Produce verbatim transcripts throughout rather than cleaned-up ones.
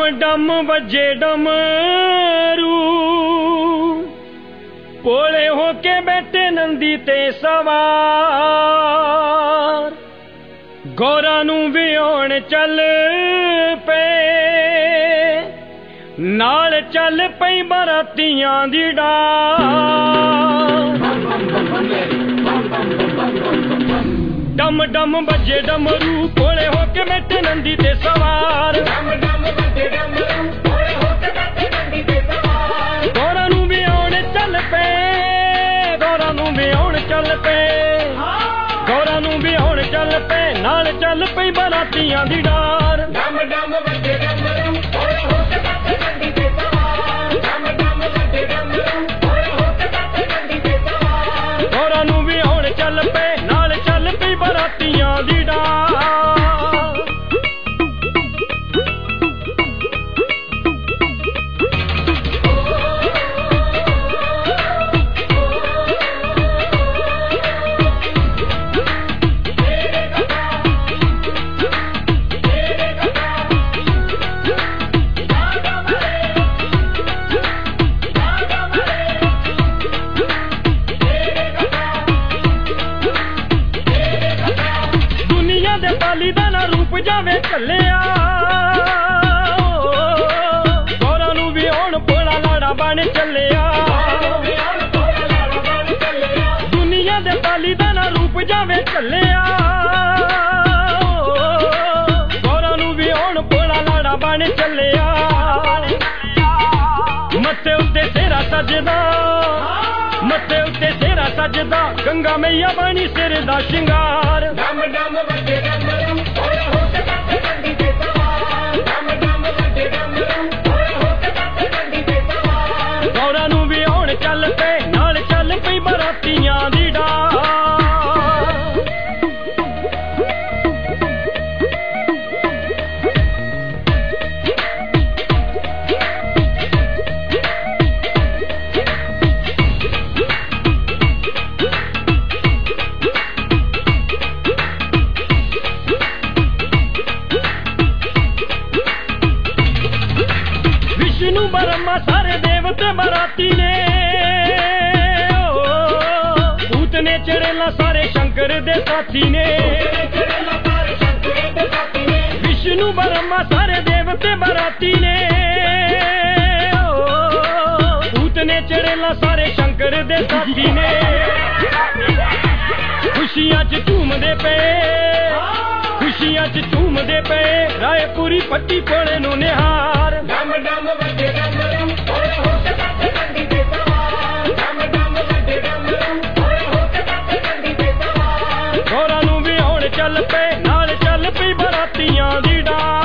डम बजे डमरू पोले होके बैठे नंदी ते सवार गौरा नू विआउण चल पे नाल चल पई बरातियां दी डार डम डम बजे डमरू पोले होके बैठे नंदी ते सवार गौरा नू विआउण चल पे गौरा नू विआउण चल पे गौरा नू विआउण चल पे नाल चल पई बरातियां दी डार डम डम बजे डमरू पोले होके बैठे नंदी ते सवार डम डम बजे डमरू पोले होके बैठे नंदी ते सवार गौरा नू विआउण चल पे नाल चल पई बरातियां दी डार रूप जावे चलिया गौरा नू विआउण भोला लाड़ा बन चलिया दुनिया दे पाली दा ना रूप जावे चलिया गौरा नू विआउण भोला लाड़ा बन चलिया मत्थे उत्ते तेरा सजदा मत्थे उत्ते तेरा सजदा गंगा मैया बनी सिर दा शिंगार डम डम बजे डमरू पोले होके बैठे नंदी ते सवार डम डम बजे डमरू पोले होके बैठे नंदी ते सवार गौरा नू विआउण चल पे नाल चल पई बरातियां दी डार विष्णु ब्रह्मा सारे देवते बराती ने भूत ने चढ़ेला सारे शंकर दे साथी ने विष्णु ब्रह्मा सारे देवते बराती ने भूत ने चढ़ेला सारे शंकर दे साथी ने खुशियां च झूमदे पे खुशियां च झूमदे पे रायपुरी पट्टी कोले नू निहार डम डम बजे डमरू पोले होके बैठे नंदी ते सवार डम डम बजे डमरू पोले होके बैठे नंदी ते सवार गौरा नू विआउण चल पे नाल चल पई बरातियां दी डार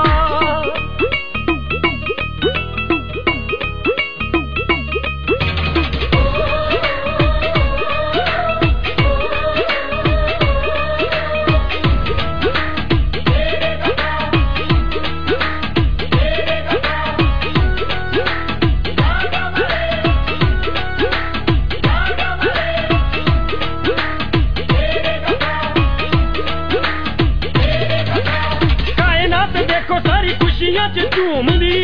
देखो सारी खुशियां च झूमदी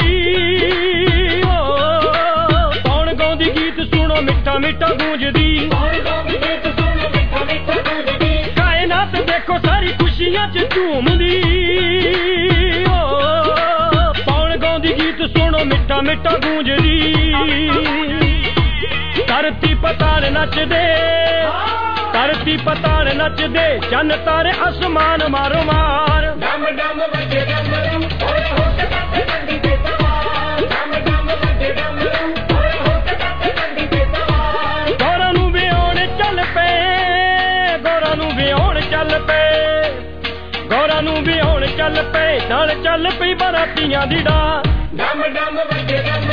कौन गाउंदी गीत सुनो मिठा मिठा गूंजदी कायनात देखो सारी खुशियां च झूमदी कौन गाउंदी गीत सुनो मिठा मिठा गूंजदी धरती पताल नचदे धरती पताल नचदे चन्न तारे आसमान मारो मार डम डम बजे डमरू पोले होके बैठे नंदी ते सवार डम डम बजे डमरू पोले होके बैठे नंदी ते सवार गौरा नू विआउण चल पे गौरा नू विआउण चल पे गौरा नू विआउण चल पे नाल चल पई बरातियां दी डार डम डम बजे डमरू